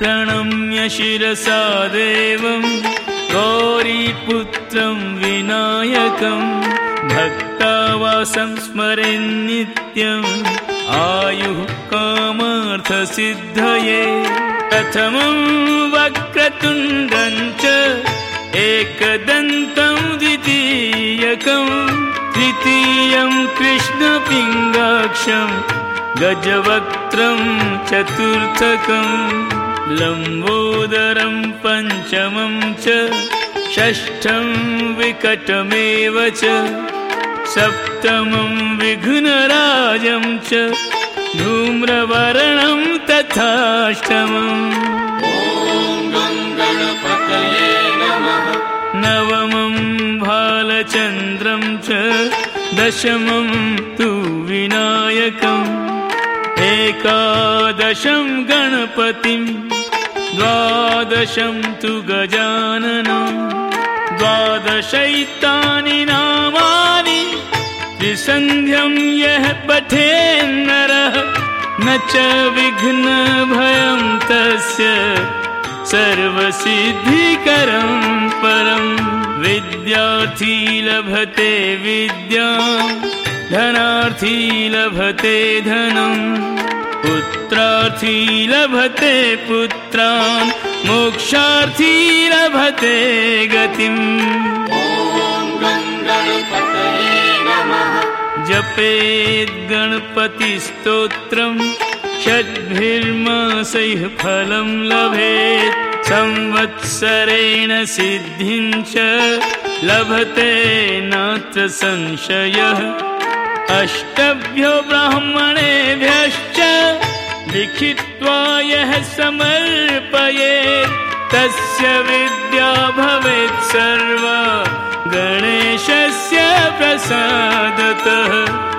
प्रणम्य शिरसा देवं गौरीपुत्रं विनायकं भक्तावासं स्मरेन्नित्यम् आयुः कामार्थसिद्धये प्रथमं वक्रतुण्डं च एकदन्तं द्वितीयकं तृतीयं कृष्णपिङ्गाक्षं गजवक्त्रं चतुर्थकं लम्बोदरं पञ्चमं च षष्ठं विकटमेव च सप्तमं विघ्नराजं च धूम्रवर्णं तथाष्टमम् नवमं भालचन्द्रं च दशमं तु विनायकम् एकादशं गणपतिं द्वादशं तु गजाननं द्वादशैतानि नामानि त्रिसन्ध्यं यः पठेन्नरः न च विघ्नभयं तस्य सर्वसिद्धिकरं परं विद्यार्थी लभते विद्यां धनार्थी लभते धनं पुत्रार्थी लभते पुत्रान् मोक्षार्थी लभते गतिम् जपेद् गणपतिस्तोत्रं षड्भिर्मासैः फलं लभेत् संवत्सरेण सिद्धिं च लभते नात्र संशयः अष्टभ्यो ब्राह्मणेभ्यश्च लिखित्वा यः समर्पयेत् तस्य विद्या भवेत् सर्वा गणेशस्य प्रसादतः।